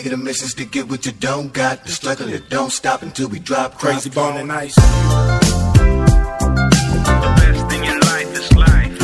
Nigga, the missions to get what you don't got. The struggle that don't stop until we drop. Crazy Bone and Ice. The best thing in life is life.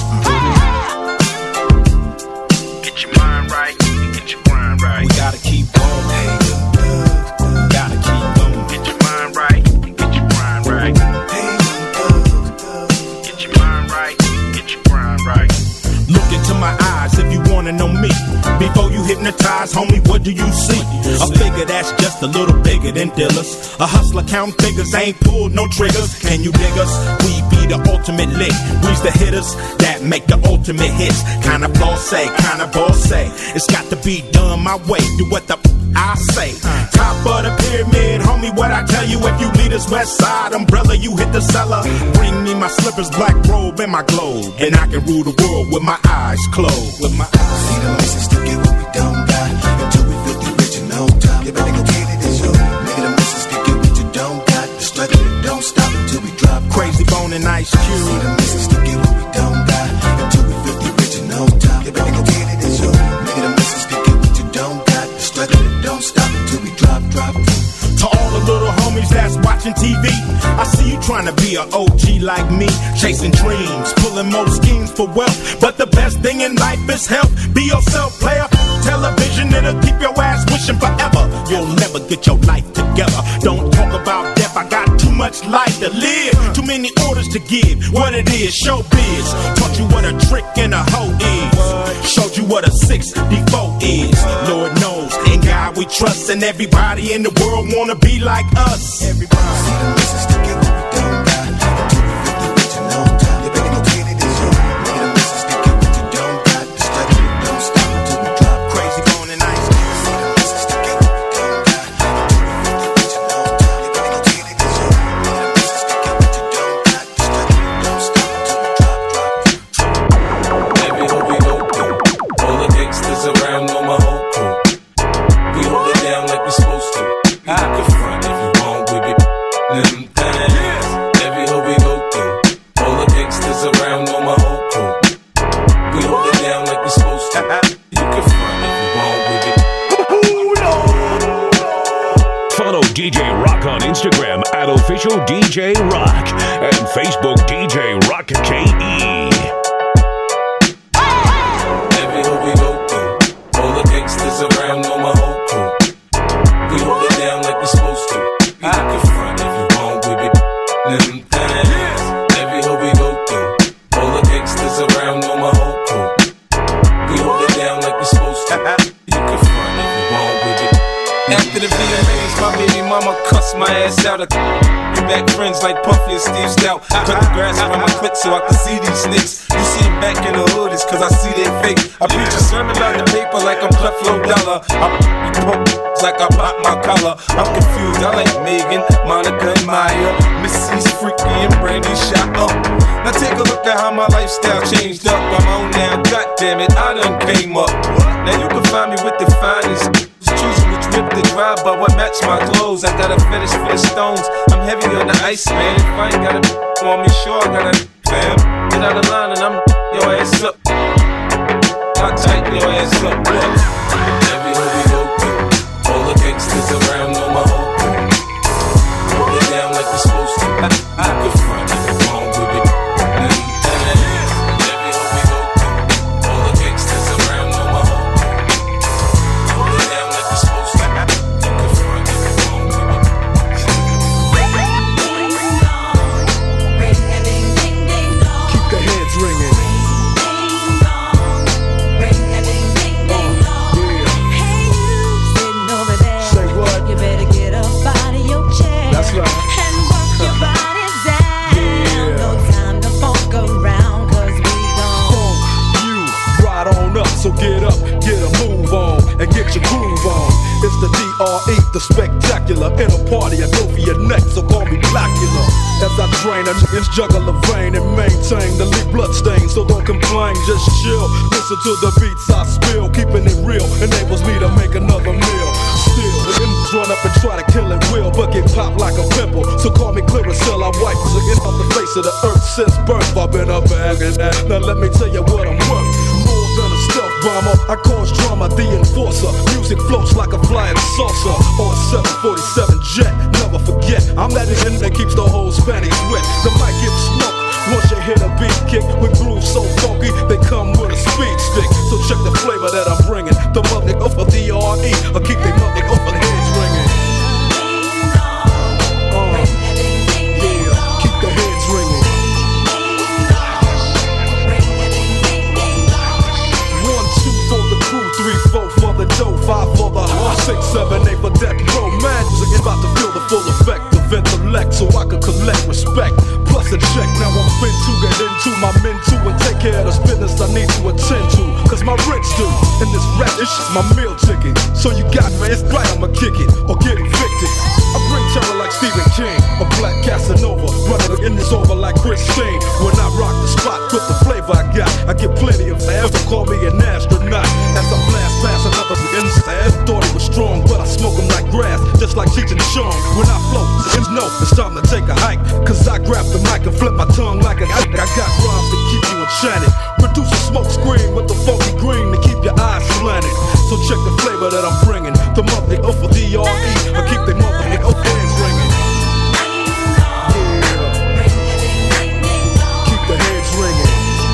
Get your mind right, get your grind right. We gotta keep going. Hey, them thugs, thugs. Gotta keep going. Get your mind right, get your grind right. Hey, them thugs, thugs. Get your mind right, get your grind right. Look into my eyes if you wanna know me. Before you hypnotize, homie, what do you see? A figure that's just a little bigger than dealers. A hustler counting figures, ain't pulled no triggers. Can you dig us? We be the ultimate lick. We's the hitters that make the ultimate hits. Kinda bossy, kinda bossy. It's got to be done my way. Do what the I say. Top of the pyramid, homie, what I tell you. If you lead us west side umbrella, you hit the cellar. Bring me my slippers, black robe, and my globe, and I can rule the world with my eyes closed. With my eyes. See the missions to get what we don't got. Until we filthy rich and no time. You better go get it, it's you. Nigga, the missions to get what you don't got. The struggle that don't stop until we drop. Crazy Bone and Ice Cube. See the missions to get what we don't got. Until we filthy rich and no time. You better go get it, it's you. Nigga, the missions to get what you don't got. The struggle that don't stop until we drop. To all the little homies that's watching TV, I see you trying to be an OG like me, chasing dreams, pulling more schemes for wealth. But the best thing in life is health. Be yourself, player. Television, it'll keep your ass wishing forever. You'll never get your life together. Don't talk about death, I got too much life to live. Too many orders to give. What it is, showbiz. Taught you what a trick and a hoe is. Showed you what a 6'4" is. Lord knows, in God we trust, and everybody in the world wanna be like us. Everybody. See the missions to get what we don't got. Until we filthy rich and no time. You better go get it, it's you. Nigga, the missions to get what you don't got. The struggle that don't stop until we drop. Crazy Bone and Ice. See the missions to get what we don't got. Until we filthy rich and no time. You better go get it, it's you. Nigga, the missions to get what you don't got. The struggle that don't stop until we drop. Every hoe we go through, all the gangsters around know my whole crew. We hold it down like we supposed to. You can front if you want with it. Them things. Every hoe we go through, all the gangsters around know my whole crew. We hold it down like we supposed to. You can front if you want with it. Follow DJ Rock on Instagram at official DJ Rock and Facebook DJ Rock KE. Every hoe we go through, all the gangsters around know my whole crew. We hold it down like we supposed to. You can front if you want with it. Them things. Every hoe we go through, all the gangsters around know my whole crew. We hold it down like we supposed to. You can front if you want with it. After the VMAs, my baby mama cussed my ass out. We back friends like Puffy and Steve Stout. Cut the grass around my clit so I can see these snakes. You see them back in the hood, it's cause I see they fake. I preach a sermon out the paper like I'm Creflo Dollar. I pump like I pop my collar. I'm confused, I like Megan, Monica, and Maya. Missy's freaky and Brandy shot up. Now take a look at how my lifestyle changed up. I'm on now, goddammit, I done came up. Now you can find me with the finest. Choosing which whip to drive, but what match my clothes. I got a fetish for the stones. I'm heavy on the ice, man. If I ain't got a on me, sure I got a fam. Get out of line and I'm your ass up. I'll tighten your ass up, boy. Every hoe we go through, all the gangsters around know my whole crew. Hold it down like we supposed to. I can front if you want with it. Them things. Every hoe we go through, all the gangsters around know my whole crew. Hold it down like we supposed to. You can front if you want with it. Keep the heads ringing. Say what? You better get up out of your chair. That's right. And work your body down. Yeah. No time to fuck around, cause we gon' You ride on up, so get up, get a move on, and get your groove on. It's the DRE, the spectacular. In a party, I go for your neck, so call me Blackula. As I drain a nigga's jugular vein and maintain the leak blood stain, so don't complain, just chill. Listen to the beats I spill, keeping it real enables me to make another meal. Still, the enemies run up and try to kill it will, but get popped like a pimple. So call me Clearasil, I wipe the skin off the face of the earth since birth. I've been a bag and that. Now let me tell you what I'm worth. More than a stealth bomber, I cause drama, the enforcer. Music floats like a flying saucer on a 747 jet. Never forget, I'm that nigga that keeps the whole Spanish wet. The mic gets smoked once you hit a beat kick with grooves so funky they come with a speed stick. So check the flavor that I'm bringing. The mother of the R.E. I keep they mother over the heads ringing. Yeah, keep the heads ringing. 1, 2 for the crew, 3, 4 for the dough, 5 for the 6, 7, 8 for death row. Magic about to feel the full effect of intellect, so I can collect respect. Plus a check, now I'm fin to get into my men too and take care of this business I need to attend to. Cause my rent's due, and this rap is just my meal ticket. So you got me, it's right, I'ma kick it or get evicted. I bring terror like Stephen King, a black Casanova, running in this over like Christine. When I rock the spot with the flavor I got, I get plenty of air to call me an astronaut. As I blast past another inside, thought he was strong, but I smoke him like grass, just like Cheech and Chong. When I float, it's time to take a hike, cause I grab the mic and flip my tongue like a hike. I got rhymes to keep you enchanted, produce a smoke screen with the funky green to keep your eyes slanted. So check the flavor that I'm bringing, the mother of the R.E. I keep the mother of hands ringing. Yeah, keep the heads ringing.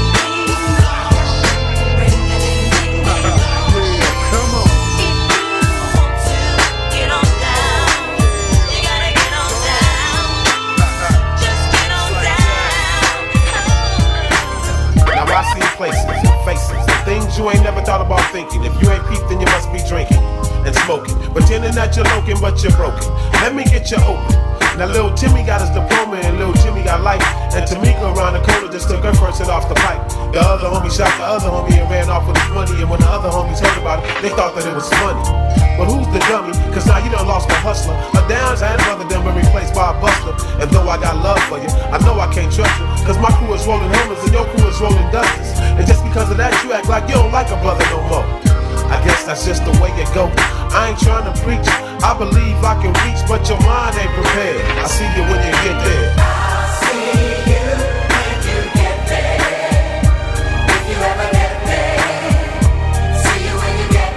Faces, things you ain't never thought about thinking. If you ain't peeped, then you must be drinking and smoking, pretending that you're loking, but you're broken. Let me get you open. Now little Timmy got his diploma and little Jimmy got life, and Tamika around the corner just took her first hit off the pipe. The other homie shot the other homie and ran off with his money, and when the other homies heard about it, they thought that it was funny. But who's the dummy? Cause now you done lost a hustler. A downs and brother done been replaced by a buster. And though I got love for you, I know I can't trust you, cause my crew is rolling Hummers and your crew is rolling Dusters. And just because of that, you act like you don't like a brother no more. I guess that's just the way it go. I ain't trying to preach, I believe I can reach, but your mind ain't prepared. I see you when you get there. I'll see you when you get there. If you ever get there. See you when you get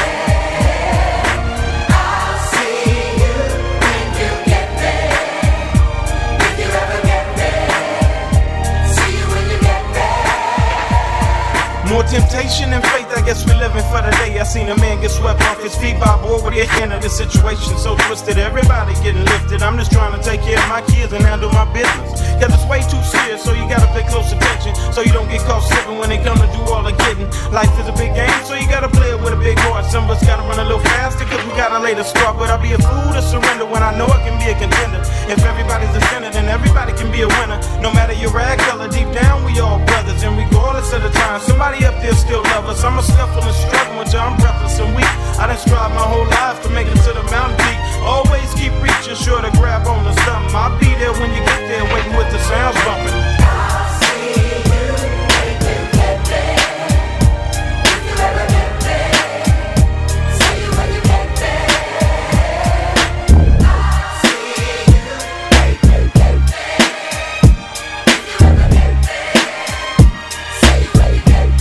there. I'll see you when you get there. If you ever get there. See you when you get there. More temptation and faith, I guess we living for the day. I seen a man get swept off his feet by a boy with the end of the situation so twisted. Everybody getting lifted. I'm just trying to take care of my kids and handle my business. Cause it's way too serious, so you gotta pay close attention, so you don't get caught slipping when they come to do all the getting. Life is a big game, so you gotta play it with a big heart. Some of us gotta run a little faster, cause we gotta lay the start. But I'll be a fool to surrender when I know I can be a contender. If everybody's a sinner, then everybody can be a winner. No matter your rag color, deep down we all brothers. And regardless of the time, somebody up there still love us. I'm a scuffle and struggle until I'm breathless and weak. I done strive my whole life to make it to the mountain peak. Always keep reaching, sure to grab on to something. I'll be there when you get there, waiting with the sounds bumping. I'll see you when you get there. If you ever get there. See you when you get there. I'll see you when you get there. If you ever get there. See you when you get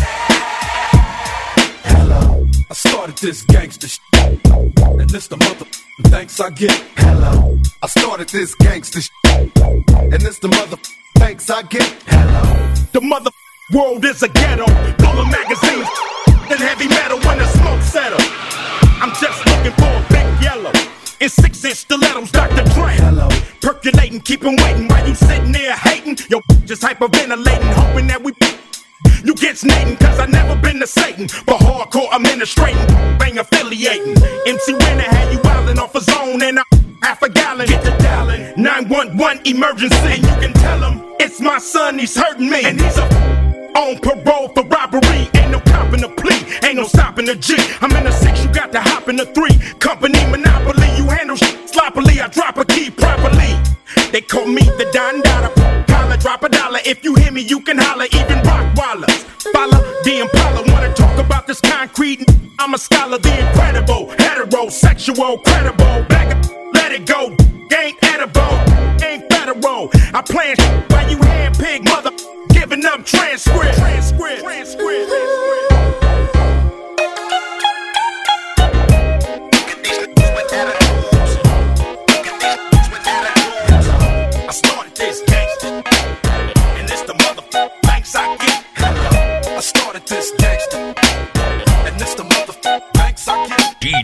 there. Hello, I started this gangster shit, and this the mother thanks I get. Hello, I started this gangster shit, and this the mother thanks I get. Hello, The mother world is a ghetto, blowing magazines and heavy metal when the smoke settle. I'm just looking for a big yellow in 6-inch stilettos, Dr. Dre. Hello, Percolating, keep 'em waiting while you sitting there hating. Yo, just hyperventilating, hoping that we you get snating, cause I never been to Satan, but hardcore administrating, bang affiliating. MC Renner had you wildin' off a zone and a half a gallon. Get the dialing, 911 emergency. And you can tell him it's my son, he's hurting me, and he's on parole for robbery. Ain't no copping the plea, ain't no stopping the G. I'm in the 6, you got to hop in the 3. Company monopoly, you handle shit sloppily. I drop a key properly. They call me the Don Dada. Holla, drop a dollar. If you hear me, you can holler. Even Rockwallers. Follow the Impala. Wanna talk about this concrete? I'm a scholar, the incredible. Heterosexual, credible. Back up, let it go. Ain't edible, ain't federal. I plan while you handpick, mother. Giving up transcript.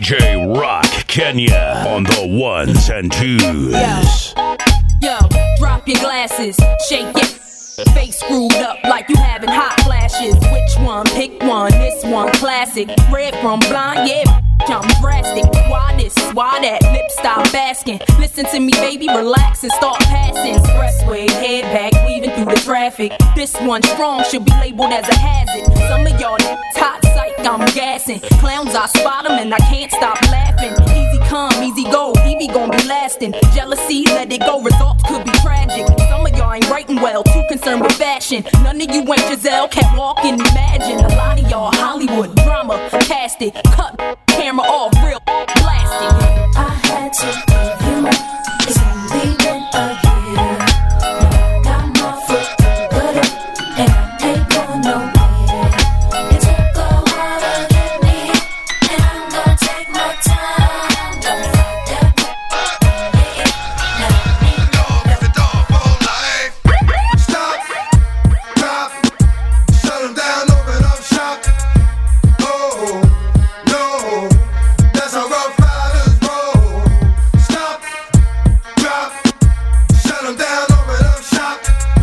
DJ Rock Kenya on the ones and twos. Yo, drop your glasses, shake it. Face screwed up like you having hot flashes. Which one? Pick one. This one classic. Red from blind, yeah. I'm drastic. Why this? Why that? Lip stop asking. Listen to me, baby, relax and start passing. Expressway, head back, weaving through the traffic. This one strong should be labeled as a hazard. Some of y'all hot psych, I'm gassing. Clowns, I spot them and I can't stop laughing. Easy come, easy go, Evie gon' be lasting. Jealousy, let it go, results could be tragic. Some of y'all ain't writing well, too concerned with fashion. None of you ain't Giselle, can't walk and imagine. A lot of y'all Hollywood drama, cast it, cut camera off, real plastic. I had to give you more. It's only been a year. Now I got my foot put up, and I ain't going nowhere. It took a while to get me, and I'm gonna take my time. Don't fight that. Dog, the dog for life. Stop, drop, shut 'em down, open up shop. Oh, no, that's how Rough Riders roll. Stop, drop, shut 'em down, open up shop.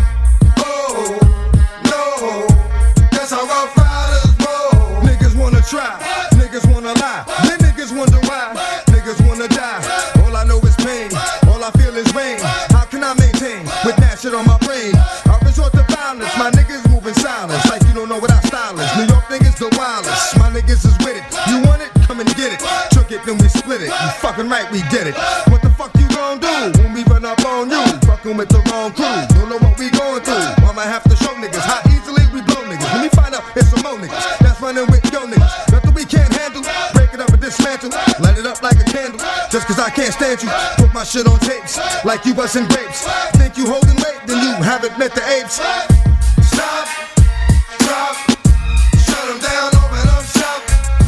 Oh, no, that's how Rough Riders roll. Niggas wanna try, niggas wanna lie, then niggas wonder why. Niggas wanna die, all I know is pain, all I feel is rain. How can I maintain with that shit on my brain? I resort to violence, my niggas moving silence like you don't know what our style is. New York niggas the wildest, my niggas is with it. You want it? Come and get it. Took it, then we split it. You fucking right, we did it. What the fuck you gon' do when we run up on you? Fucking with the wrong crew. Don't know what we going through. I'ma have to show niggas how easily we blow niggas. When we find out it's some more niggas that's running with yo niggas. Nothing we can't handle. Break it up and dismantle. Light it up like a candle. Just cause I can't stand you. Put my shit on tapes like you bustin' grapes. Think you holding weight, then you haven't met the apes. Stop, drop, shut 'em down, open up shop.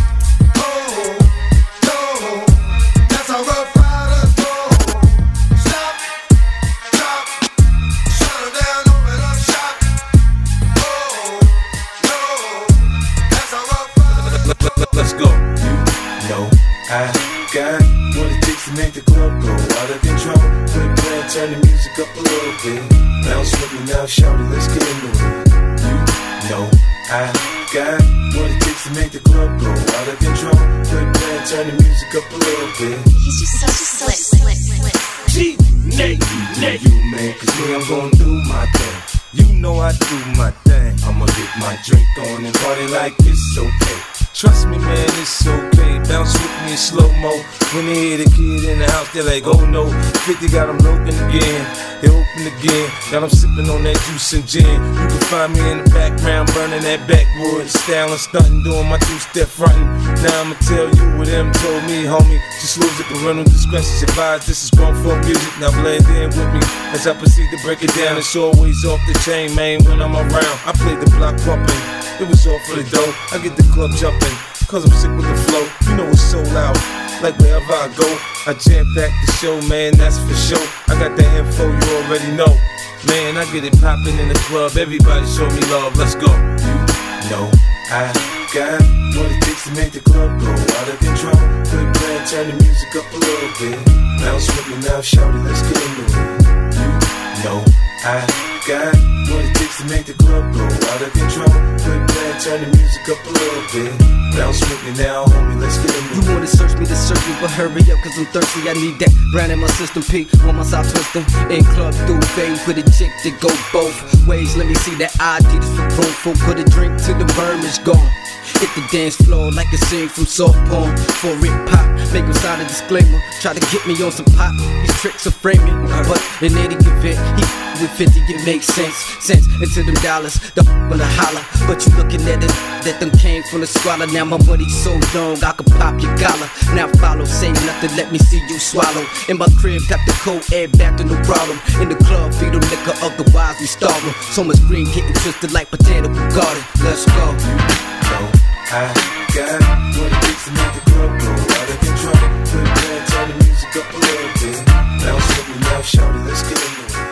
Oh, no, that's how Rough Riders roll. Stop, drop, shut 'em down, open up shop. Oh, no, that's how Rough Riders. Let's go. You know I got what it takes to make the club go out of control. Quit playing, turn the music up a little bit. Bounce with me now, shout it, let's get into it. You know I got what it takes to make the club go out of control. Quit playing, turn the music up a little bit. He's just so slick. G-Nate, you man, cause me, I'm gon' do my thing. You know I do my thing. I'ma get my drink on and party like it's okay. Trust me, man, it's okay. Bounce with me in slow-mo. When they hear the kid in the house, they're like, oh no. 50 got them looking again. They open again. Got them sipping on that juice and gin. You can find me in the background, burning that backwood. Styling, stunting, doing my two-step fronting. Now I'ma tell you what them told me, homie. Just lose it, parental discretion advised. This is grown folk music. Now blend in with me as I proceed to break it down. It's always off the chain, man, when I'm around. I play the block pumping. It was all for the dough. I get the club jumping, cause I'm sick with the flow. You know it's so loud, like wherever I go. I jam back the show, man, that's for sure. I got the info, you already know. Man, I get it poppin' in the club. Everybody show me love, let's go. You know I got what it takes to make the club go out of control. Quit playing, turn the music up a little bit. Bounce with me now, shout it, let's get into it. You know I got what it takes to make the club go out of control. Quit playing, turn the music up a little bit. Bounce with me now, homie, let's get into it. You wanna search me, but hurry up, cause I'm thirsty. I need that brand in my system, P. On my side twisting. In club through phase with a chick that go both ways. Let me see that ID that's for grown folk. Put a drink till the worm is gone. Hit the dance floor like a scene from soft porn. For it pop, make him sign a disclaimer. Try to get me on some pop, these tricks are framing. But in any event, he with 50, it makes sense. Sense into them dollars, the wanna holler. But you looking at it, that them came from the squalor. Now my money's so long, I could pop your collar. Now follow, say nothing, let me see you swallow. In my crib, tap the cold air back to no problem. In the club, feed them liquor, otherwise we starve them. So much green getting twisted like botanical garden. Let's go. I got what it takes to make the club go out of control. Quit playing, turn the music up a little bit. Bounce with me now, shout it, let's get into it.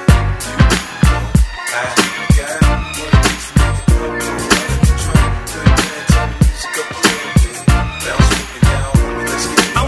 I got what it takes to make the club go out of control. Quit playing, turn the music up a little bit. Bounce with me now, homie, let's get into it. I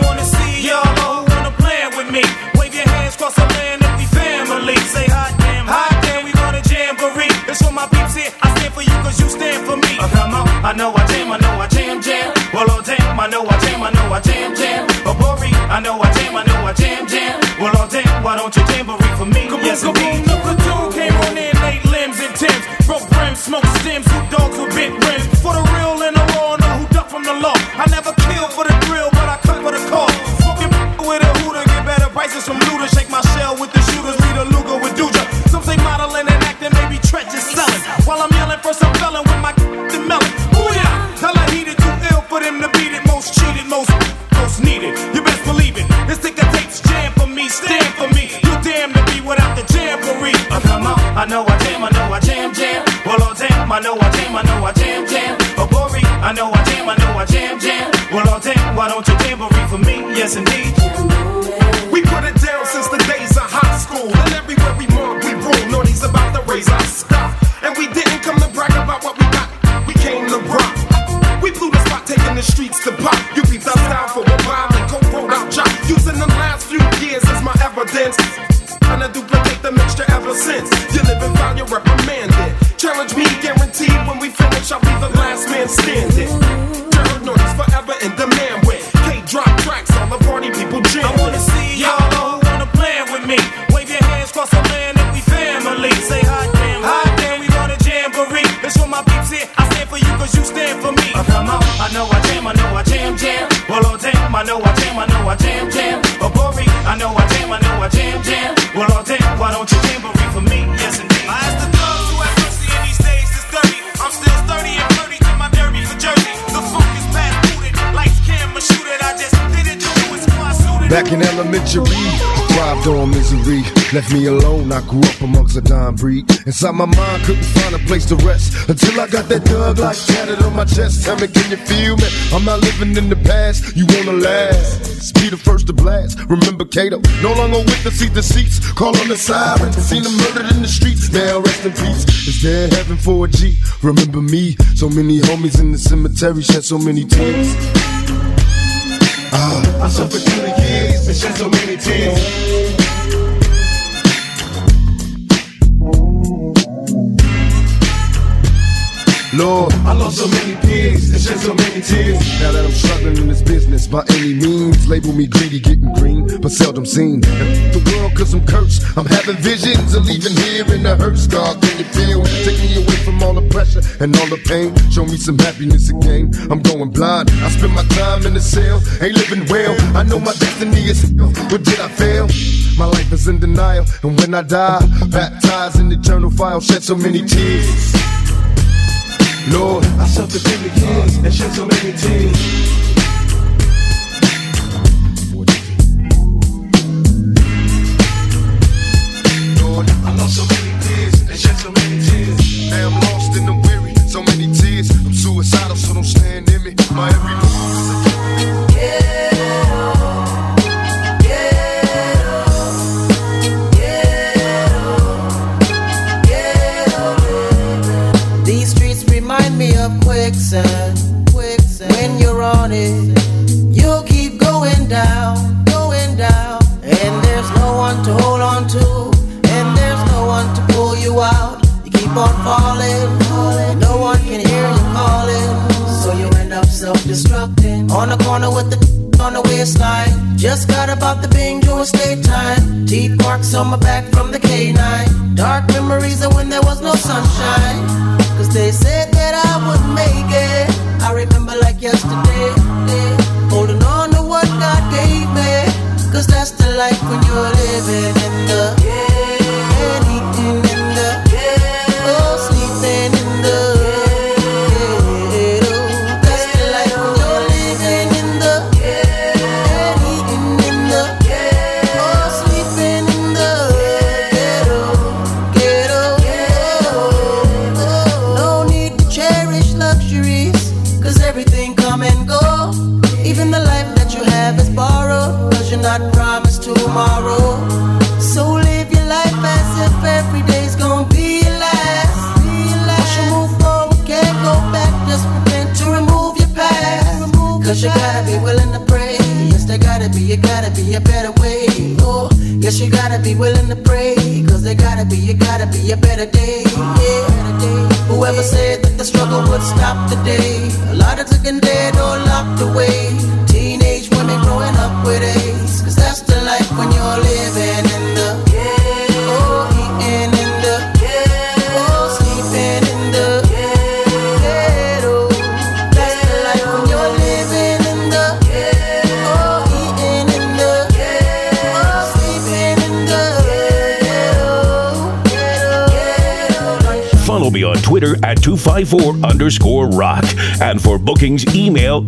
know I jam, jam. Bori, I know I jam, jam. Well, all damn, why don't you jamboree for me? Yes, indeed. The platoon came on in, 8 limbs and Timbs. Broke rims, smoked stems, two dogs with bent rims. For the real and the raw, know who duck from the law. I never kill for the drill, but I cut for the call. Smoking with a hooter, get better prices from looters. Shake my shell with the shooters, lead a Luger with Duja. Some say modeling and acting, maybe treacherous selling. While I'm yelling for some felon with my the melon. Ooh yeah, tell her heated, too ill for them to beat it. Most cheated, most needed. You best believe it. This ticker tape's jam for me, stand for me. You damn to be without the jamboree. Come on, I know I jam, jam. Well, oh damn, I know I jam, jam. Bori, I know I jam, jam. Well, oh damn, why don't you jamboree for me? Yes, indeed. We put it down since the days of high school, and everywhere we mark, we rule. Naughty's about to raise our stuff, and we didn't come to brag about what we got. We came to rock. We blew the spot, taking the streets to pop. You beat our style for a while and coke rolled out job. Using the last few years as my evidence. Trying to duplicate the mixture ever since. You live and found, you're reprimanded. Challenge me, guaranteed. When we finish, I'll be the last man standing. Turn noise forever in demand with K-drop tracks, all the party people jam. I wanna see y'all who wanna plan with me. Wave your hands across the land if we family. Say hot damn, we want a jamboree. That's what my peeps here. I stand for you cause you stand for me. Come on, I know I jam, jam. Well, oh damn, I know I jam, jam. Bori, I know I jam, jam. Well, oh damn, why don't you jamboree for me? Yes, indeed. I asked the thugs who have mercy in these days is dirty. I'm still sturdy and flirty to my derby for Jersey. The funk is past booted, lights, camera, shoot it. I just did it to do it, squad suited. Back in elementary, thrived on misery. Left me alone, I grew up amongst a dime breed. Inside my mind, couldn't find a place to rest until I got that thug like tatted on my chest. Tell me, can you feel me? I'm not living in the past, you wanna last. Be the first to blast. Remember Kato, no longer with the seat, the seats. Call on the siren, seen them murdered in the streets. Now rest in peace. Is there heaven for a G? Remember me, so many homies in the cemetery shed so many tears. I suffered through the years and shed so many tears. Lord, I lost so many peers and shed so many tears. Now that I'm struggling in this business by any means, label me greedy, getting green, but seldom seen. And the world cause I'm cursed, I'm having visions of leaving here in the hearse. God, can you feel? Take me away from all the pressure and all the pain. Show me some happiness again. I'm going blind, I spend my time in the cell, ain't living well. I know my destiny is hell, but did I fail? My life is in denial, and when I die, baptized in the eternal fire, shed so many tears. Lord, I suffered through the years and shed so many tears. Lord, I lost so many tears and shed so many tears. Now I'm lost and I'm weary, so many tears. I'm suicidal, so don't stand in me. My every move is remind me of quicksand. When you're on it, you'll keep going down. And there's no one to hold on to, and there's no one to pull you out. You keep on falling, no one can hear you calling, so you end up self-destructing. On the corner with the on the waistline, just got about the bingo estate time. Teeth marks on my back from the K9. Dark memories of when there was no sunshine, cause they said that I would make it. I remember like yesterday, holding on to what God gave me, cause that's the life when you're living in the and eating in the oh, sleeping in the that's the life when you're living in the and eating in the oh, sleeping in the ghetto. No need to cherish luxuries, cause everything come and go. Even the life that you have is borrowed, cause you're not promised tomorrow. So live your life as if every day's gonna be your last. Once you move forward, can't go back, just repent to remove your past. Cause you gotta be willing to pray. Yes, there gotta be a better way. Oh, yes, you gotta be willing to pray, cause there gotta be a better day. Yeah, Whoever said that the struggle would stop today, a lot are taken dead or locked away. Teenage women growing up with AIDS, cause that's the life when you're living in the ghetto, eating in the ghetto, sleeping in the ghetto. That's the life when you're living in the ghetto, eating in the ghetto, sleeping in the ghetto. Follow me on Twitter at 254_rock. And for bookings, email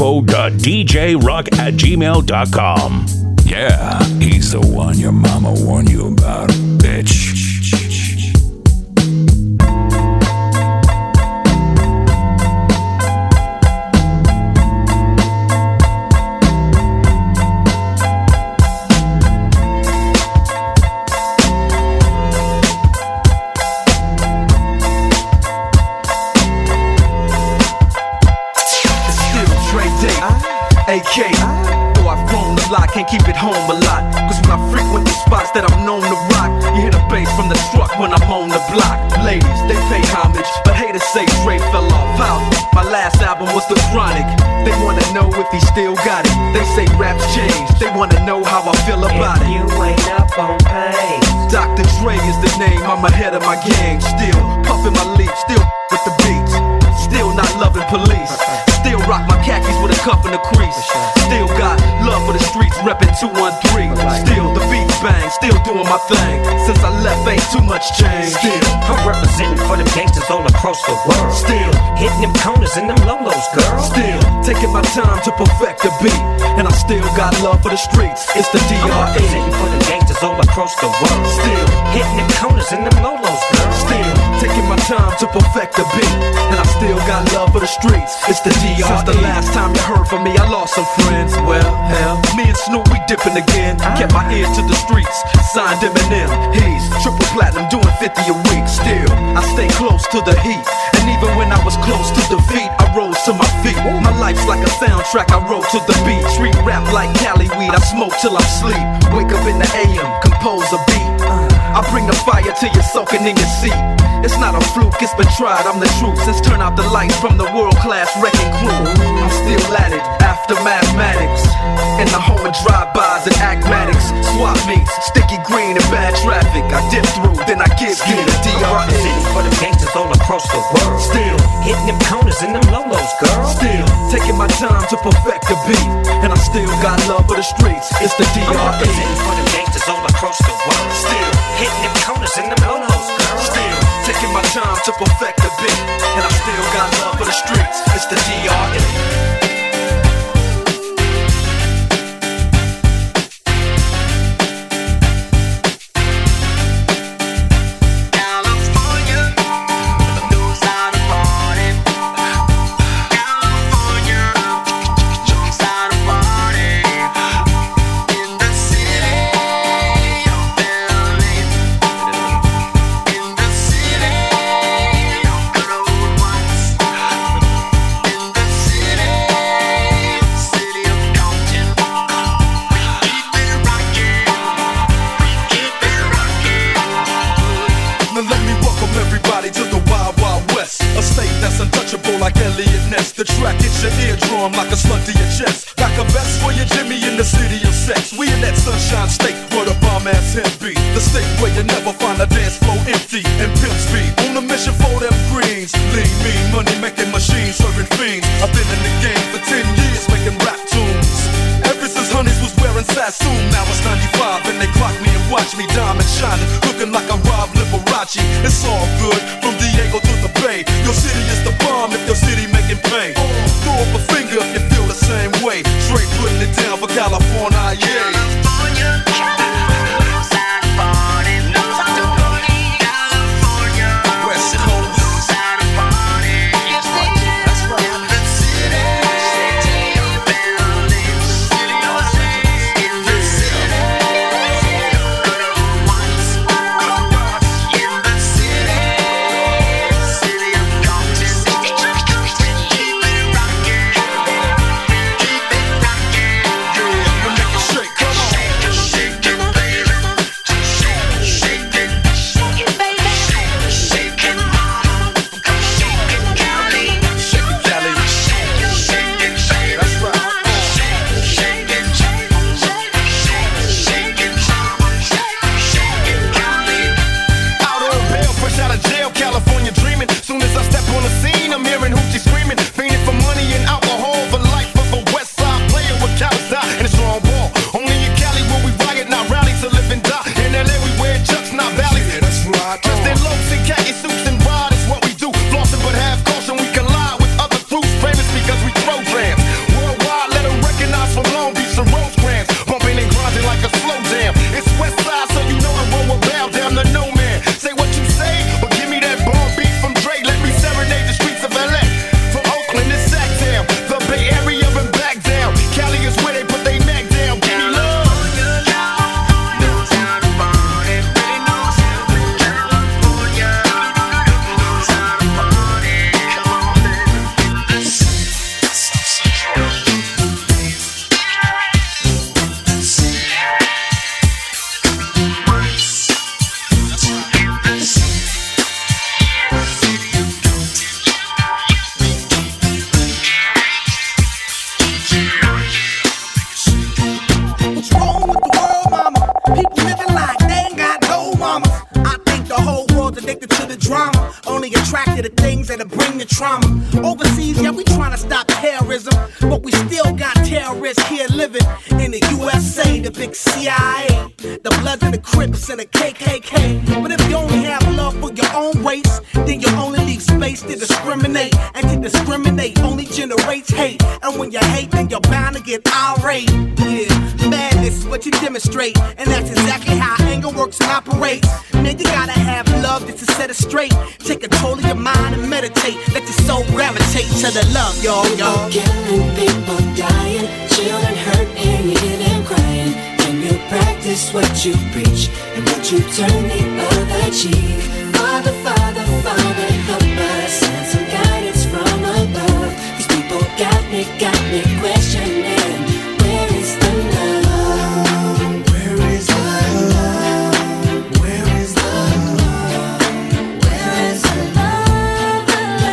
info.djrock@gmail.com. Yeah, he's the one your mama warned you about, bitch. AK, though I've grown a lot, can't keep it home a lot. Cause when I frequent the spots that I'm known to rock, you hear the bass from the truck when I'm on the block. Ladies, they pay homage, but haters say Dre fell off. How? My last album was The Chronic. They wanna know if he still got it. They say raps changed, they wanna know how I feel about it. You ain't up on pain. Dr. Dre is the name, I'm ahead of my gang. Still puffin' my leaf, still with the beats. Still not loving police. Still rock my khakis with a cuff and a crease. Still got love for the streets, reppin' 213. Still the beats bang, still doing my thing. Since I left, ain't too much change. Still, I'm representing for them gangsters all across the world. Still, hitting them corners and them lolos, girl. Still, taking my time to perfect the beat. And I still got love for the streets. It's the DRE. I'm representing for them gangsters all across the world. Still, hitting them corners and them lolos, girl. Still, taking my time to perfect the beat. And I still got love for the streets. It's the DRE. Since the last time you heard from me, I lost some friends. Well, hell, me and Snoop, we dipping again. Kept my ear to the streets, signed Eminem. He's triple platinum, doing 50 a week. Still, I stay close to the heat. And even when I was close to defeat, I rose to my feet. My life's like a soundtrack, I wrote to the beat. Street rap like Cali weed, I smoke till I sleep. Wake up in the AM, compose a beat. I bring the fire till you're soaking in your seat. It's not a fluke, it's been tried, I'm the truth. Since turn out the lights from the world-class wrecking crew, I'm still at it, after mathematics. In the home of drive-bys and acmatics. Swap meets, sticky green and bad traffic. I dip through, then I give you the DRE. For them gangsters all across the world. Still, hitting them corners and them lolos, girl. Still, taking my time to perfect the beat. And I still got love for the streets. It's the DRE. I'm representing for them gangsters all across the world. Still, hitting them corners and them lolos, girl. Still, taking my time to perfect the beat. And I still got love for the streets. It's the DRE. Like Elliot Ness, the track hits your eardrum like a slug to your chest. Like a vest for your Jimmy in the city of sex. We in that sunshine state where the bomb ass him be. The state where you never find a dance floor empty and pimp speed. On a mission for them greens. Lean, mean, money making machines, serving fiends. I've been in the game for 10 years making rap tunes. Ever since Honeys was wearing Sassoon, now it's 95 and they clock me and watch me diamond shining, looking like a Rob Liberace. It's all good from Diego to the Bay. Your city is the bomb if your city making pain. Throw up a finger if you feel the same way. Straight putting it down for California, yeah. West Coast. attracted to things that'll bring the trauma. Overseas, yeah, we trying to stop terrorism, but we still got terrorists here living in the USA, the big CIA, the Bloods and the Crips and the KKK. But if you only have love for your own race, then you only leave space to discriminate. And to discriminate only generates hate. And when you hate, then you're bound to get irate. Yeah, madness is what you demonstrate, and that's exactly how anger works and operates. Man, you gotta have love just to set it straight. Take control of your mind and meditate. Let your soul gravitate to the love, y'all. People killing, people dying, children hurt and you hear them crying. Can you practice what you preach and would you turn the other cheek? Father, Father, Father, help us, send some guidance from above. These people got me questioning, where is the love? Where is the love? Where is the love? Where is the love?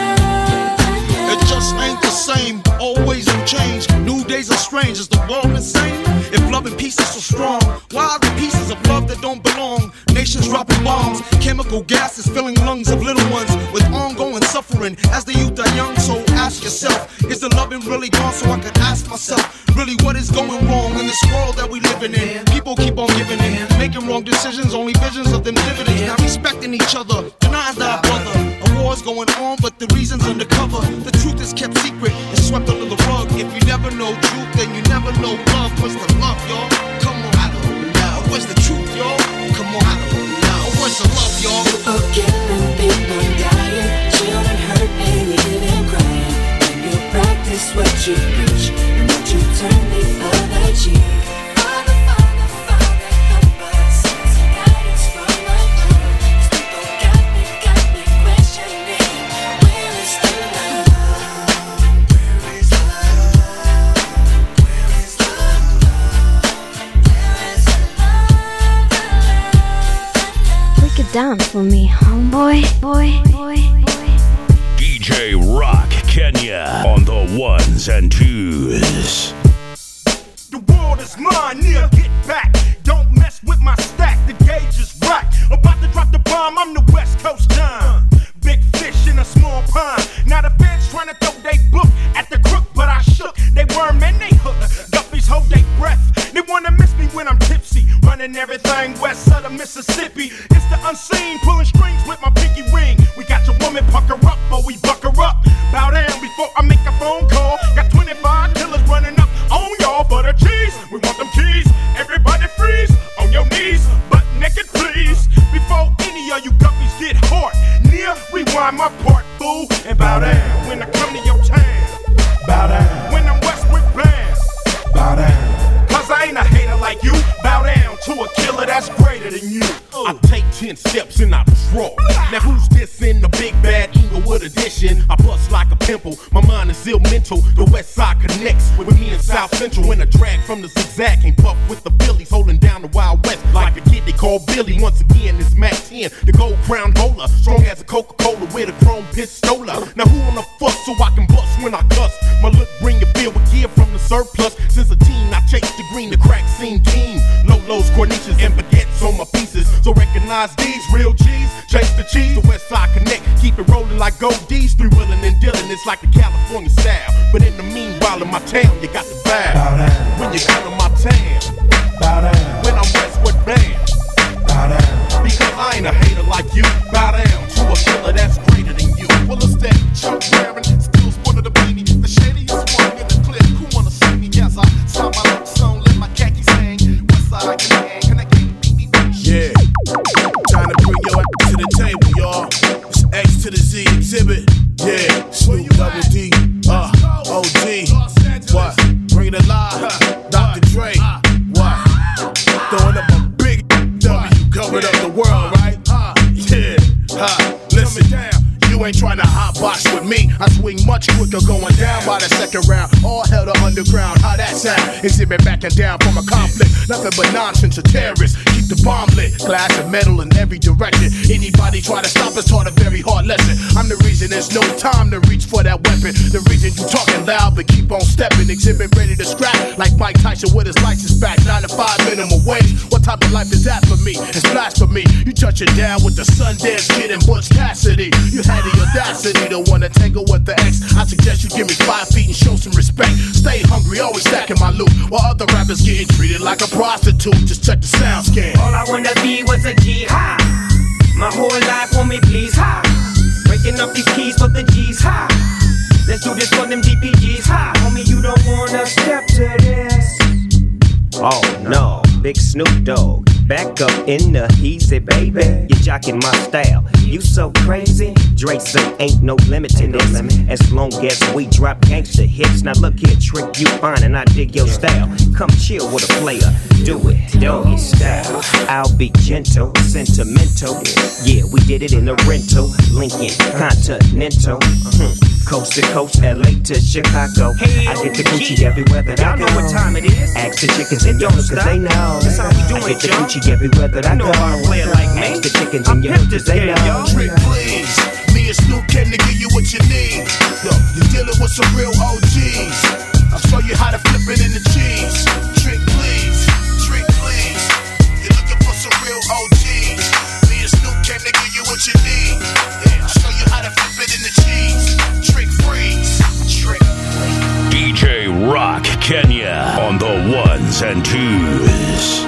It just ain't the same, always in change. New days are strange, is the world insane? If love and peace is so strong, why are the pieces of love that don't belong? Nations dropping bombs, chemical gases filling lungs of little ones with ongoing suffering as the youth are young. So ask yourself, is the loving really gone? So I could ask myself, really what is going wrong in this world that we living in? People keep on giving in, making wrong decisions, only visions of them dividends. Not respecting each other, denies thy brother. A war's going on, but the reason's undercover. The truth is kept secret, it's swept under the rug. If you never know truth, then you never know love. What's the love, y'all? Come on, I don't know. Where's the truth, y'all? Come on, I don't know. Where's the love, y'all? People killing, people dying, children hurt and you hear them crying. Can you practice what you preach and would you turn the other cheek? Father, Father, Father, help us, send some guidance from above. These people got me questioning, where is the love? Where is the love? Where is the love? Where is the love? Break it down for me, homeboy. DJ Rock Kenya on the ones and twos. The world is mine, near get back. Don't mess with my stack, the gauge is right. About to drop the bomb, I'm the West Coast Don. Big fish in a small pond. Now the feds trying to throw they book at the crook, but I shook. They worm and they hook. Guppies hold they breath. They wanna miss me when I'm tipsy. Running everything west of the Mississippi. It's the unseen, pulling strings with my pinky ring. We got your woman pucker up, but we buck her up. Bow down before I make a phone call. Got 25 killers running up on y'all for the cheese. We want them keys. Everybody freeze on your knees, butt naked please. Before any of you guppies get hard, near rewind my part, fool, and bow down when I come to your town. Bow down when I'm westward bound. Bow down, cause I ain't a hater like you. Bow down to a killer that's greater than you. I take 10 steps and I draw. Now who's this in the big bad Inglewood edition? I bust like a pimple, my mind is ill mental. The west side connects with me in South Central. And a drag from the zigzag came puff with the Phillies, holding down the Wild West like a kid they call Billy. Once again, it's Mac 10, the gold crown bowler, strong as a Coca-Cola with a chrome pistola. Now who on the fuss so I can bust when I cuss? My look bring your bill with gear from the surplus. Since a teen, I chased the green, the crack scene team. Lolos, corniches, and baguettes on my pieces. So recognize these real G's, chase the cheese, the West Side Connect, keep it rolling like gold D's, three wheeling and dealing, it's like the California style. But in the meanwhile in my town, you got the bow. When you come to my town, bow down. When I'm westward bound, bow down. Because I ain't a hater like you, bow down to a killer that's greater than you. Well, it's that Chuck wearing, still sport of the beanie, the shadiest one in the clip. Who wanna see me as I stop my lips on, let my khakis hang. West Side Connect, yeah. Time to bring your ass to the table, y'all. It's X to the Z exhibit. Yeah, Snoop Double D, OG. What? Bring it alive. Dr. Dre. What? Throwing up a big W, covered up the world, right? Yeah. Listen down. You ain't trying to hotbox with me. I swing much quicker going down by the second round. All hell to underground. How that sound? Exhibit backing down from a conflict. Nothing but nonsense, a terrorist. Keep the bomb lit. Glass and metal in every direction. Anybody try to stop us taught a very hard lesson. I'm the reason there's no time to reach for that weapon. The reason you talking loud but keep on stepping. Exhibit ready to scrap like Mike Tyson with his license back. 9 to 5 minimum wage. What type type of life is that for me? It's blasphemy. You touch it down with the Sundance Kid and Butch Cassidy. You had the audacity to wanna tangle with the ex. I suggest you give me 5 feet and show some respect. Stay hungry, always stacking my loot, while other rappers getting treated like a prostitute. Just check the sound scan. All I wanna be was a G high. My whole life want me please high. Breaking up these keys for the G's high. Let's do this for them DPGs high. Homie, you don't wanna step to this. Oh no, Big Snoop Dogg, back up in the easy, baby. You jocking my style, you so crazy. Dre say ain't no limit to this, as long as we drop gangster hits. Now look here, Trick, you fine and I dig your style. Come chill with a player, do it, doggy style. I'll be gentle, sentimental. Yeah, we did it in a rental, Lincoln Continental. Coast to coast, LA to Chicago. I get the Gucci everywhere that I go. Y'all know what time it is. Ask the chickens and donuts, cause they know. That's how we do I it, get the y'all. Gucci everywhere that I You go. know about a player like me. Ask the chickens in your hood, cause they know. Trick, please. Me and Snoop came to give you what you need. Yo, you're dealing with some real OGs. I'll show you how to flip it in the cheese. Trick, please. Trick, please. You're looking for some real OGs. Me and Snoop came to give you what you need. Yeah, I'll show you how to flip it in the cheese. Trick, freeze. Trick. DJ Rock Kenya on the ones and twos.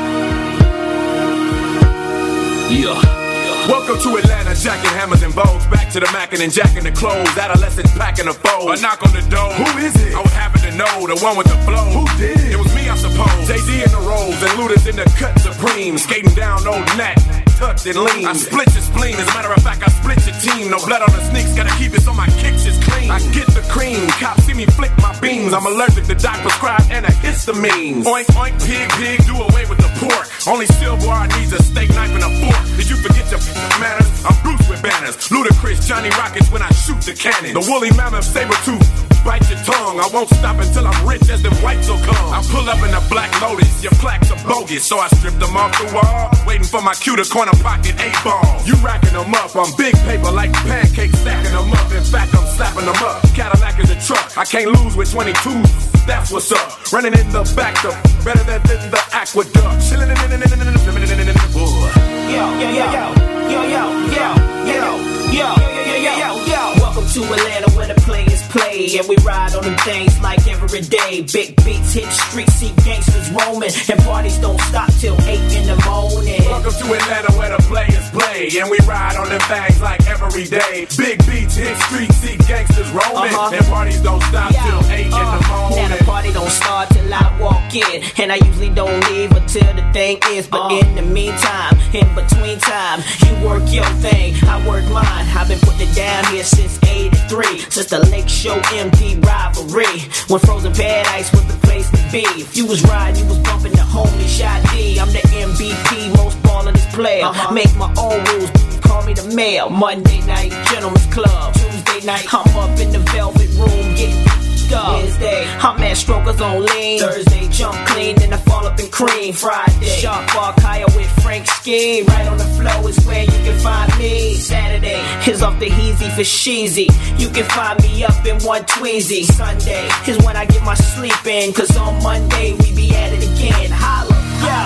Yeah. Welcome to Atlanta, jacking hammers and bows. Back to the mackin' and jacking the clothes. Adolescents packing the fold. A knock on the door. Who is it? I would happen to know, the one with the flow. Who did it? It was me, I suppose. Jay-Z in the rolls and Luda's in the cut supreme. Skating down old Nat, tucked and lean. I split your spleen, as a matter of fact, I split your team. No blood on the sneaks, gotta keep it so my kicks is clean. I get the cream, cops see me flick my beams. I'm allergic to doc prescribed antihistamines. Oink, oink, pig, pig, do away with the pork. Only silverware needs a steak knife and a fork. Did you forget your manners? I'm Bruce with banners. Ludacris, Johnny Rockets when I shoot the cannon. The woolly mammoth, saber tooth, bite your tongue. I won't stop until I'm rich as the whites will come. I pull up in a black Lotus, your plaques are bogus. So I stripped them off the wall, waiting for my cue to corner pocket 8 balls. You racking them up, I'm big paper like pancakes, stacking them up. In fact, I'm slapping them up. Cadillac is a truck, I can't lose with 22s. That's what's up. Running in the back, though, better than the aqueduct. Yo. Welcome to Atlanta where the players play and we ride on them things like every day. Big beats hit streets, see gangsters roaming, and parties don't stop till 8 in the morning. Welcome to Atlanta where the players play and we ride on them things like every day. Big beats hit streets, see gangsters roaming, and parties don't stop till 8 in the morning. Now the party don't start till I walk in, and I usually don't leave until the thing is. But in the meantime, in between time, you work your thing, I work mine. I've been putting it down here since 83, since the Lake Show MD rivalry, when Frozen Paradise was the place to be. If you was riding, you was bumping the homie Shot D. I'm the MVP, most ballin' player. Make my own rules, call me the mayor. Monday night, Gentleman's Club. Tuesday night, I'm up in the Velvet Room getting Wednesday, I'm at Strokers on lean. Thursday, jump clean, then I fall up in cream. Friday, Shark Bar Kaya with Frank Ski. Right on the flow is where you can find me. Saturday is off the Heezy for Sheezy. You can find me up in one Tweezy. Sunday is when I get my sleep in, cause on Monday we be at it again. Holla.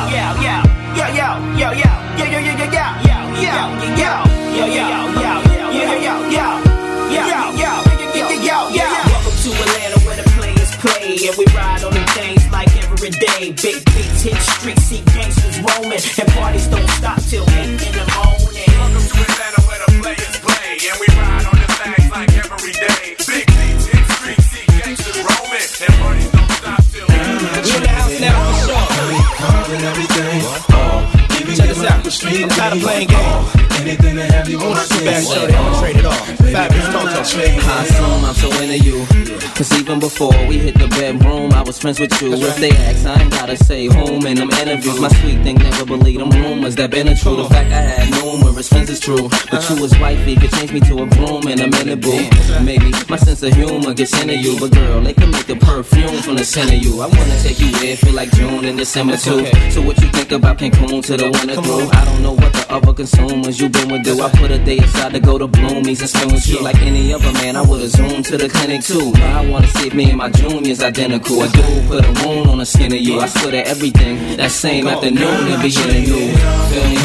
Welcome to Atlanta where the players play and we ride on them things like every day. Big beats hit streets, see gangsters roaming, and parties don't stop till 8 in the morning. Welcome to Atlanta where the players play and we ride on them things like every day. Big beats hit streets, see gangsters roaming, and parties don't stop till 8 in the morning. We in the house now for sure. Everything. Check this out. I'm tired of playing games. Anything to have you on the back, shorty, I'ma trade it off. Fabulous Toto. I assume I'm so into you, cause even before we hit the bedroom, I was friends with you. If they ask, I ain't gotta say whom in them interviews. My sweet thing never believe them rumors that been true. The fact I had numerous friends is true, but you as wifey could change me to a broom in a minute, boo. Maybe my sense of humor gets into you, but girl, they can make the perfume from the scent of you. I wanna take you there, feel like June and December too. So what you think about Cancun to the winter through? I don't know what the other consumers you doing do. I put a day aside to go to Bloomies and spend with you. Like any other man, I would've zoomed to the clinic too. Now I wanna see if me and my junior's identical. A dude put a wound on the skin of you. I swear that everything that same afternoon and be getting new. Feel me?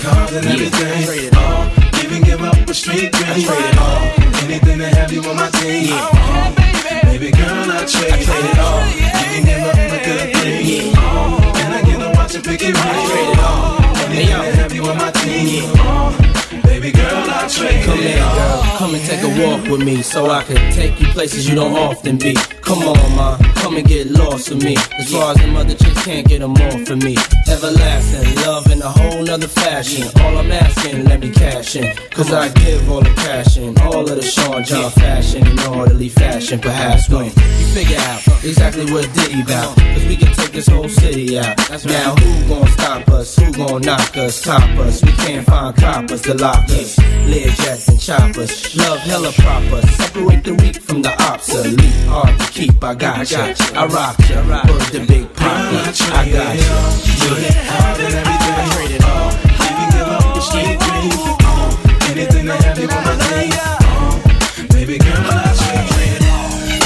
Even give up a street dream. Anything to have you on my team. Baby girl, I trade it all. Even give up a good thing. And I get to watch and pick it right. Anything to have you on my team. Baby girl, I trade it all. Come and take a walk with me so I can take you places you don't often be. Come on, ma, come and get lost with me. As far as them other chicks can't get them off from me. Everlasting love in a whole nother fashion. All I'm asking, let me cash in. Cause I give all the cash in. All of the Sean John fashion in orderly fashion. Perhaps when you figure out exactly what Diddy bout. Cause we can take this whole city out. Now who gon' stop us? Who gon' knock us? Top us? We can't find coppers to lock us. Lead jets and choppers. Love hella proper. Separate the weak from the obsolete. Hard to keep, I got ya. I rock ya. Put the big pocket. I got ya. Hard and everything. Trade it all. Even give up the street dream. Anything to have you on my team. Baby girl, I trade it all.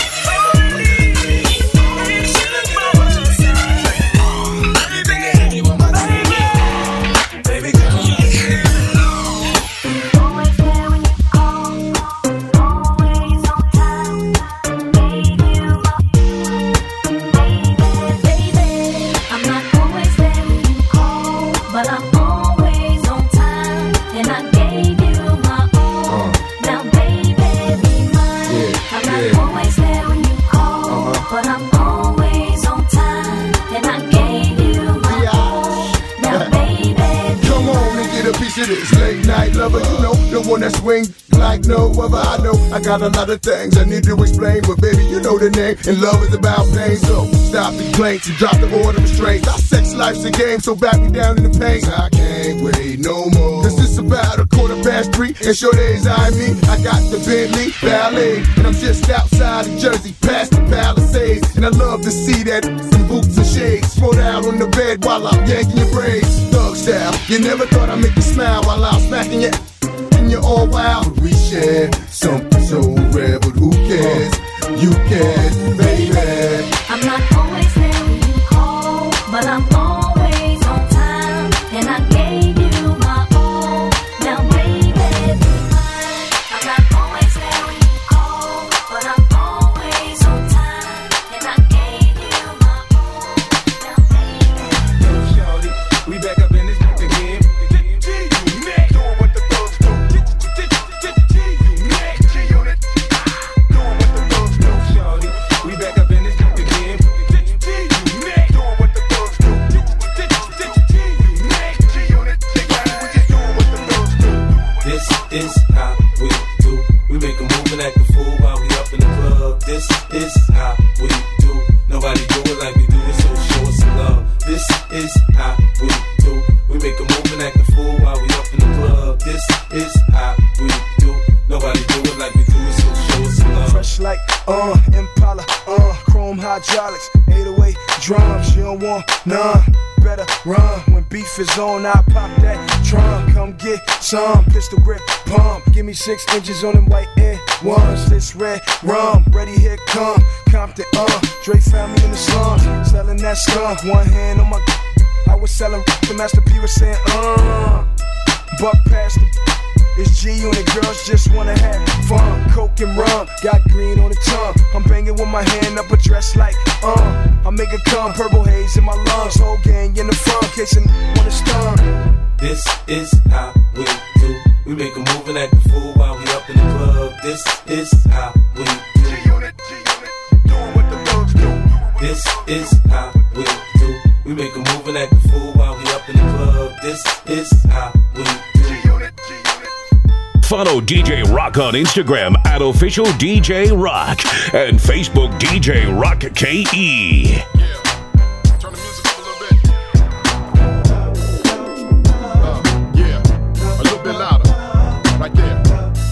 This late night lover, you know, the one that swing like no other. I know I got a lot of things I need to explain, but baby, you know the name, and love is about pain. So stop the complaints and drop the order of restraints. Our sex life's a game, so back me down in the pain. I can't wait no more, cause it's about 3:15, and sure days I mean, I got the Bentley Ballet, and I'm just outside of Jersey, past the Palisades, and I love to see that some boots and shades, thrown out on the bed while I'm yanking your braids, thug style. You never thought I'd make you smile while I'm smacking you. You're all wild. We share something so rare, but who cares? You care, baby. I'm not always there when you call, but I'm always on time, and I gave you my all. Now, baby, be mine. I'm not always there when you call, but I'm always on time, and I gave you my all. Now, baby, shorty, we back up in this again. Doing what the thugs do. We back up in this again. Doing what the thugs do. This is how we do. We make a move and act a fool while we up in the club. This is how we do. Nobody do it like we do it, so show us some love. This is how we do. We make a move and act a fool while we up in the club. This is how we do. Nobody do it like we do it, so show us some love. Fresh like Impala, chrome hydraulics, 808 drums. You don't want none. Better run when beef is on. I pop that drum. Come get some pistol grip pump. Give me 6 inches on them white air ones. This red rum, ready here come Compton. Dre found me in the slums, selling that skunk. One hand on my. I was selling. The Master P was saying buck past the. It's G on the girls just wanna have fun. Coke and rum, got green on the tongue. I'm banging with my hand up a dress like I make it come, purple haze in my lungs. Whole gang in the front, case you wanna stun. This is how we do. We make a move and act a fool while we up in the club. This is how we do. Doing what the thugs do. This is how we do. We make a move and act a fool while we up in the club. This is how we do. Follow DJ Rock on Instagram at official DJ Rock and Facebook DJ Rock KE. A little bit louder, right there.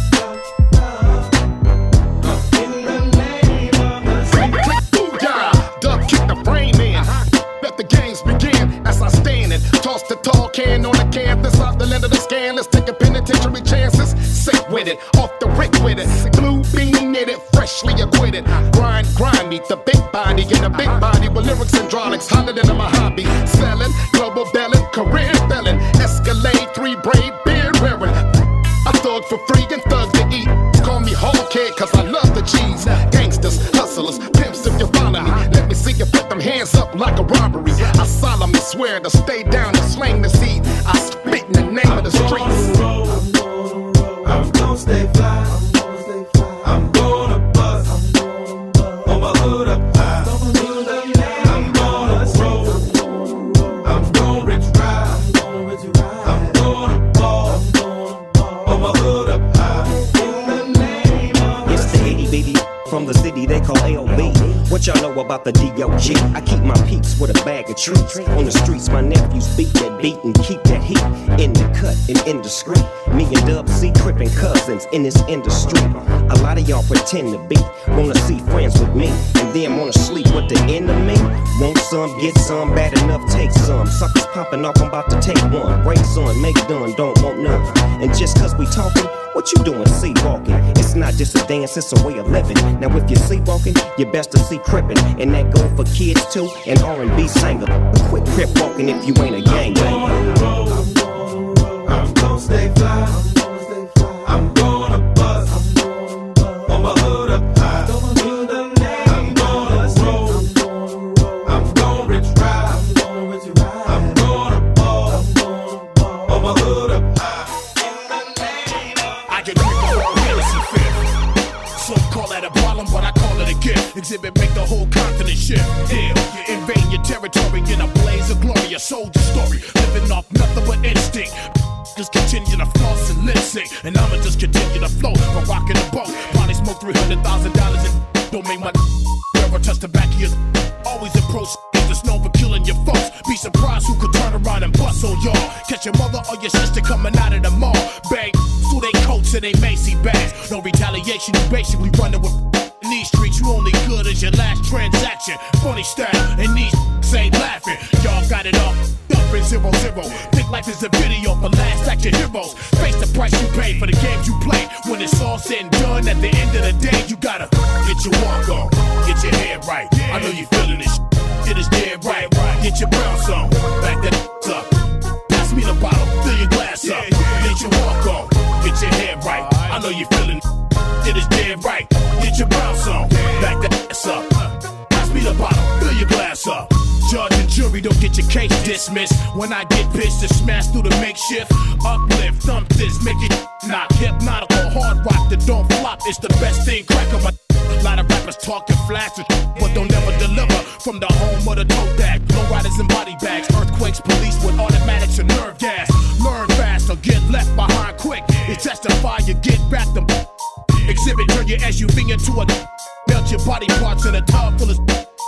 Duck kick the frame in. Let the games begin as I stand and toss the tall can on the canvas of the under the scan. Let's take a penitentiary chances. Sick with it, off the rick with it. Blue bean knitted, freshly acquitted. Grind, meet the big body in a big body with lyrics and hydraulics hotter than my hobby. Selling, global belling, career felon. Escalade, 3 braid, beard wearing. I thug for free and thug to eat. Call me hog head cause I love the cheese. Gangsters, hustlers, pimps if you follow me. Let me see you put them hands up like a robbery. I solemnly swear to stay down and slang the seed. I spit in the name of the streets. I'm gonna stay fly. I'm gonna bust. On my hood up high. I'm gonna roll. I'm gonna rich ride. I'm gonna ball. On my hood up high. It's the itty bitty from the city they call AOB. What y'all know about the DOG? I keep my peeps with a bag of treats. On the streets, my nephews beat that beat and keep that heat in the cut and indiscreet. Me and Dub C crippin' cousins in this industry. A lot of y'all pretend to be, wanna see friends with me, and then wanna sleep with the enemy. Want some, get some, bad enough, take some. Suckers popping off, I'm about to take one. Break on, make done, don't want none. And just cause we talking, what you doing sleepwalking? It's not just a dance, it's a way of living. Now if you're sleepwalking, you're best to see crippin'. And that go for kids too, and R&B singer. Quit crip walking if you ain't a gangbanger. I'm gonna stay fly. I'm gonna bust. On my hood up high. I'm gonna roll. I'm gonna rich ride. I'm gonna ball. On my hood up high. I can drink the whole Hennessy fifth. Some call that a problem, but I call it a gift. Exhibit make the whole continent shift. Yeah, you invade your territory in a blaze of glory. A soldier story, living off nothing but instinct. Just continue to floss and lip sync, and I'ma just continue to float from rocking the boat. Probably smoke $300,000 and don't make my never touch the back of your. Always approach that's known for killing your folks. Be surprised who could turn around and bust on y'all. Catch your mother or your sister coming out of the mall. Bang through they coats and they Macy bags. No retaliation, you basically running with. In these streets, you only good as your last transaction. Funny style, and these ain't laughing. Y'all got it all up in 0-0. Think life is a video for last action heroes. Face the price you pay for the games you play. When it's all said and done, at the end of the day, you gotta get your walk on, get your head right. I know you feeling this. It is dead right. Get your bounce on, back that up. Pass me the bottle, fill your glass up. Get your walk on, get your head right. I know you feeling. It is dead right. Get your bounce on, back that ass up. Pass me the bottle, fill your glass up. Judge and jury don't get your case dismissed. When I get pissed to smash through the makeshift. Uplift, thump this, make it not hypnotical. Hard rock that don't flop, it's the best thing crack on my. A lot of rappers talking flash, but don't never deliver. From the home of the tote bag, low riders and body bags. Earthquakes, police with automatics and nerve gas. Learn fast or get left behind quick. It's testify, you get back them. Exhibit, turn your SUV into a. Melt your body parts in a tub full of.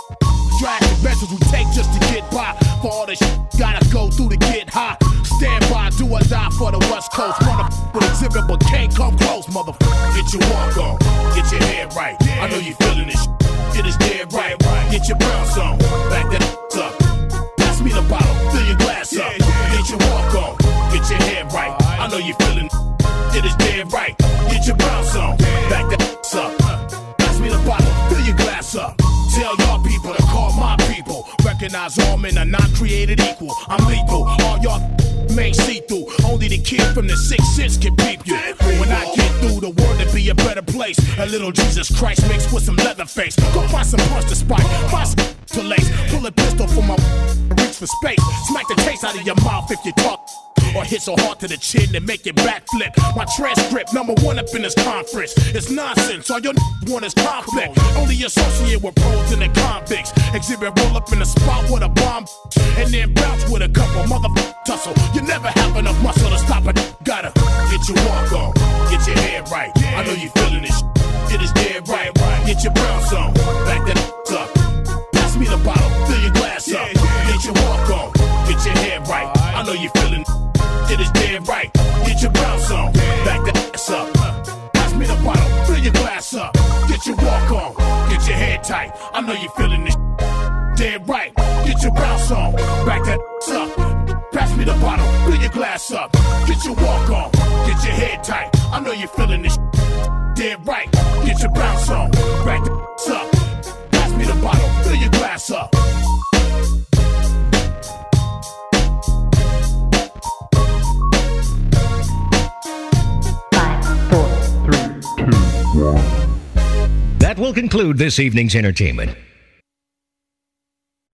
Drastic measures we take just to get by. For all the gotta go through to get high. Stand by, do or die for the West Coast. Wanna with exhibit, but can't come close, motherfucker. Get your walk on, get your head right. I know you feeling this. It is dead right. Get your bounce on, back that up. Pass me the bottle, fill your glass up. Get your walk on, get your head right. I know you feeling. It is dead right. Get your bounce on, back that up. Pass me the bottle, fill your glass up. Tell y'all people to call my people. Recognize all men are not created equal. I'm lethal, all y'all main see-through. Only the kid from the 6th sense can peep you. When I get through, the world to be a better place. A little Jesus Christ mixed with some leather face. Go find some punch to spike, find some to lace. Pull a pistol for my reach for space. Smack the taste out of your mouth if you talk. Or hit so hard to the chin and make it backflip. My transcript, #1 up in this conference. It's nonsense, all your want is conflict. Only associate with pros and the convicts. Exhibit roll up in the spot with a bomb. And then bounce with a couple motherfuckers tussle. You never have enough muscle to stop it. Gotta get your walk on, get your head right. I know you feeling this. It is dead right. Get your bounce on, back that up. Pass me the bottle, fill your glass up. Get your walk on, get your head right. I know you feeling. It is dead right. Get your bounce on, back the ass up. Pass me the bottle, fill your glass up. Get your walk on, get your head tight. I know you feeling this. Dead right. Get your bounce on, back that ass up. Pass me the bottle, fill fill your glass up. Get your walk on, get your head tight. I know you're feeling this dead right. Get your bounce on, rack the up. Pass me the bottle, fill your glass up. That will conclude this evening's entertainment.